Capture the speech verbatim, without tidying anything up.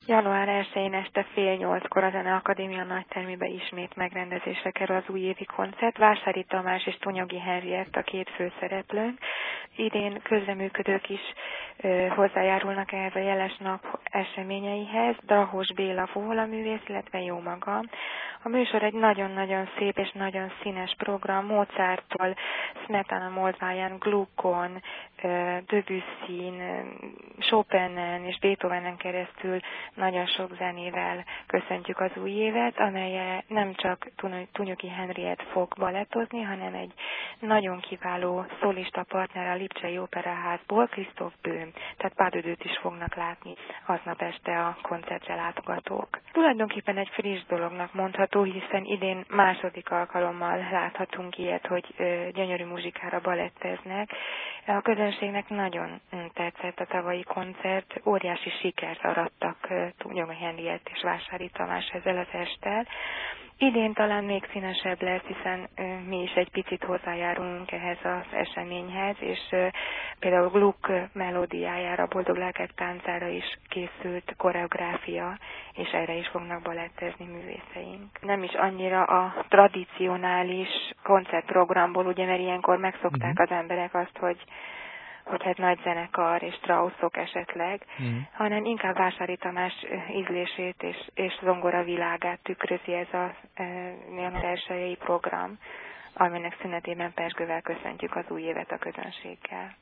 január elsején este fél nyolckor a Zeneakadémia nagytermébe ismét megrendezésre kerül az újévi koncert. Vásári Tamás és Tonyogi Henriett a két főszereplőnk. Idén közreműködők is ö, hozzájárulnak ehhez a jeles nap eseményeihez. Drahos Béla fuvolaművész, illetve jó magam. A műsor egy nagyon-nagyon szép és nagyon színes program. Mozarttól, Smetana Moldváján, Gluckon, Debussyn, Chopinen és Beethovenen keresztül nagyon sok zenével köszöntjük az új évet, amelye nem csak Tonyogi Henriett fog balettozni, hanem egy nagyon kiváló szólista partner a Lipcsei Operaházból, Christoph Böhm, tehát Pádödőt is fognak látni aznap este a koncertre látogatók. Tulajdonképpen egy friss dolognak mondható, hiszen idén második alkalommal láthatunk ilyet, hogy gyönyörű muzsikára baletteznek. A közönségnek nagyon tetszett a tavalyi koncert, óriási sikert arattak Tonyogi Henriett és Vásári Tamás ezzel az esttel. Idén talán még színesebb lesz, hiszen mi is egy picit hozzájárulunk ehhez az eseményhez, és például Gluck melódiájára, Boldog Lelkek táncára is készült koreográfia, és erre is fognak balettezni művészeink. Nem is annyira a tradicionális koncertprogramból, ugye, mert ilyenkor megszokták az emberek azt, hogy hogy hát nagy zenekar és Straussok esetleg, mm. hanem inkább Vásári Tamás ízlését és, és zongora világát tükrözi ez a e, január elsejei program, aminek szünetében pezsgővel köszöntjük az új évet a közönséggel.